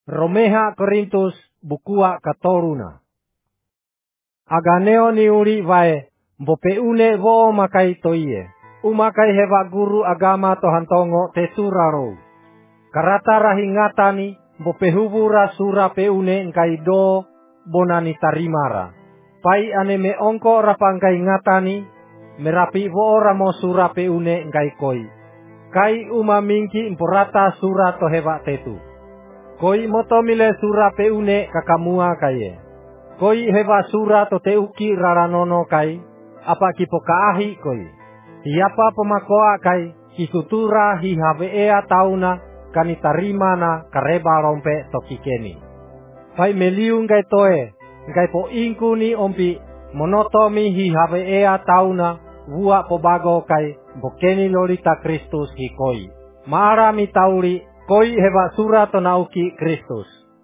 Romeha Korintus bukua katoruna. Aganeo ni uri vae, mbopeune vo makai toie. Umakai hewa guru agama tohantongo teturaro. Karata rahingatani, mbopehubura sura peune nkai do bonani tarimara. Pai ane me ongko rapangkai ngatani, merapi vo ramo sura peune nkai koi. Kai uma mingki imporata sura tohewa tetu. Koi moto mile sura peune kakamua kaye. Koi hewa sura to teuki raranono kai, apa kipokaahi koi. Siapa pemakoa kai, kisutura hihaveea tauna, kanitarimana kareba rompe tokikeni. Pai meliu ngai toe, ngai po ingku ni ompi, monotomi hihaveea tauna, wua pobago kai, bokeni lolita Kristus hikoi. Maara mitauri, koi hewa sura tonauki Kristus.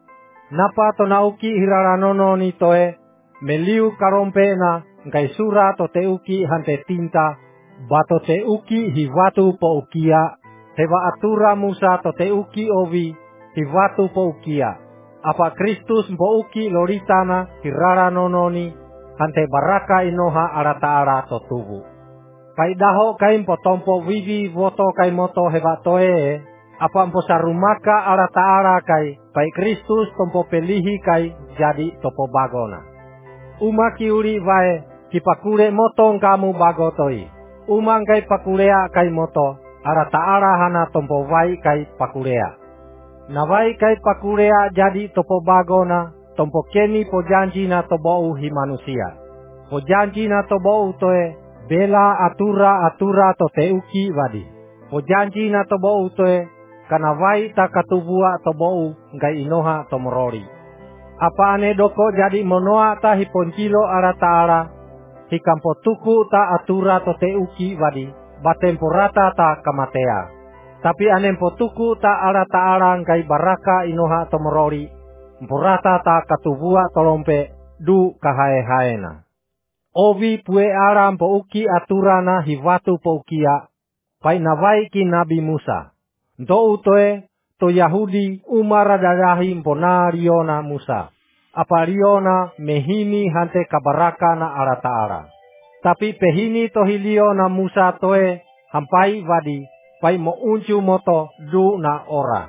Napa tonauki hiraranono ni toe, meliu karompena, ngai sura to teuki hante tinta, bato teuki hivatu po ukia, hewa atura Musa to teuki ovi, hivatu po ukia. Apa Kristus po uki loritana hiraranono hante baraka inoha arataara to tubu. Kai daho kain potompo vivi voto kai moto hewa toe, apa mpo sarumaka arataara kai, pai Kristus tompo pelihi kai jadi topo bagona. Umaki uri vae, kipakure motong kamu bagotoi. Umang kai pakulea kai moto, arataara hana tompo vai kai pakulea. Nawai kai pakulea jadi topo bagona, tompo keni pojanji na tobou hi manusia. Pojanji na tobou toe, bela atura to teuki wadi. Pojanji na tobou toe, kana vai ta katubua tobou ngai inoha tomorori. Apa ane doko jadi monoa ta hiponcilo arataara, hikampo tuku ta atura to teuki wadi, batemporata ta kamatea. Tapi anempo tuku ta arataara ngai baraka inoha tomorori, mporata ta katubua tolompe du kahae-haena. Ovi pue ara mpo uki aturana hivatu po ukia, pai nawai ki Nabi Musa. Nto utoe to Yahudi umara dadahi mpona riona Musa. Apa riona mehini hante kabaraka na arataara. Tapi pehini to hiliona Musa toe hampai wadi pai mo uncu moto du na ora.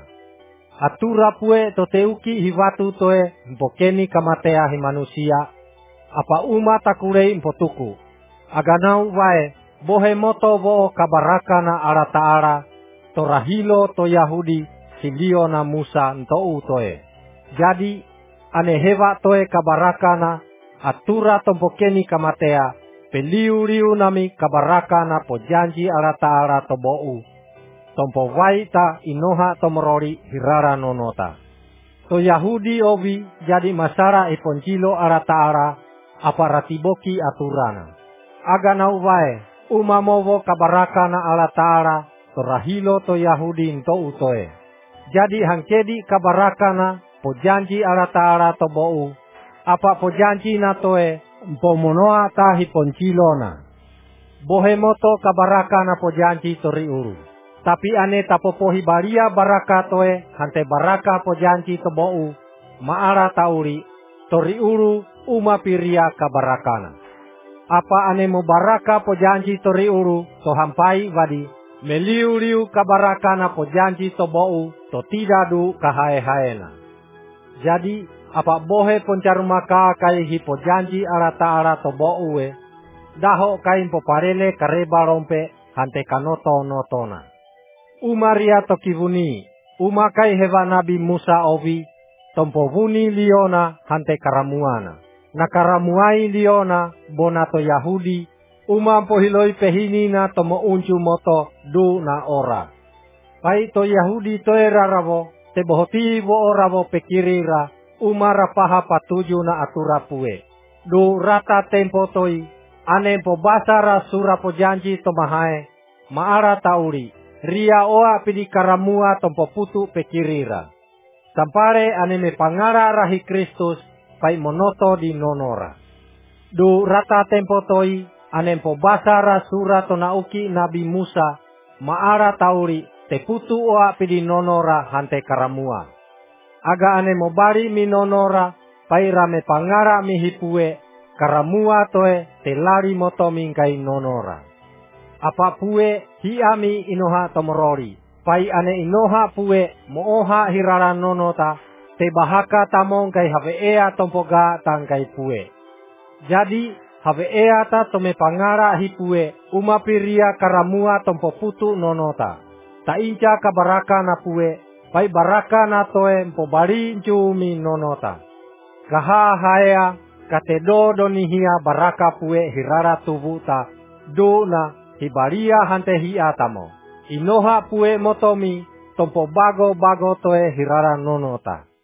Atura pue to teuki hivatu toe mpokeni kamatea hi manusia. Apa uma takurei mpotuku. Aganau wae bohe moto vo kabaraka na arataara. Torahilo to Yahudi silio na Musa nto utoe. Jadi ane hewa toe kabarakana atura tompokeni kamatea peliu-liu nami kabarakana pojanji arataara tobou. Tompo waita inoha tomorori hirara nonota. To Yahudi ovi jadi masara iponcilo arataara aparatiboki aturana. Aganau wae umamovo kabarakana arataara torahilo to Yahudi nto utoe. Jadi hangkedi kabarakana pojanji arataara to bou. Apa pojanji na toe mpomonoa tahi poncilona. Bohemoto kabarakana pojanji tori uru. Tapi ane tapopohi baria baraka toe hante baraka pojanji to bou. Maara tauri tori uru uma piria kabarakana. Apa ane mo baraka pojanji tori uru to hampai wadi. Meliu-liu kabarakana pojanji to bou to tidadu kahae-haena. Jadi apa bohe poncarumaka kai hi pojanji arataara to bou daho kain poparele kareba rompe hante kanoto notona. Umaria to kivuni, umakai hewa Nabi Musa ovi, tompo vuni liona hante karamuana. Nakaramuai liona bonato Yahudi, umampo hiloi pehinina tomo uncu moto du na ora. Pai to Yahudi toe raravo, te bohoti vo oravo pekirira, umara paha patuju na atura pue. Du rata tempo toi, anempo basara sura pojanji tomahae, maara tauri, ria oa pidi karamua tompo putu pekirira. Sampare aneme pangara rahi Kristus, pai monoto di nonora. Du rata tempo toi, anempo basara sura tonauki Nabi Musa, maara tauri te putu oa pidi nonora hante karamua. aga ane mobari mi nonora pai rame pangara mi hipue karamua toe telari moto mingkai nonora. Apa pue hiami inoha tomorori pai ane inoha pue mooha hirara nonota te bahaka tamong kai haveea tompoga tangkai pue. Jadi haveea ta tome pangara hipue umapiria karamua tompo putu nonota. Ta inca kabaraka na pue pai baraka na toe mpobari cumi nonota. Kaha haea katedo donihia baraka pue hirara tubuta do na hibaria hante hiatamo. Inoha pue motomi tompo bago toe hirara nonota.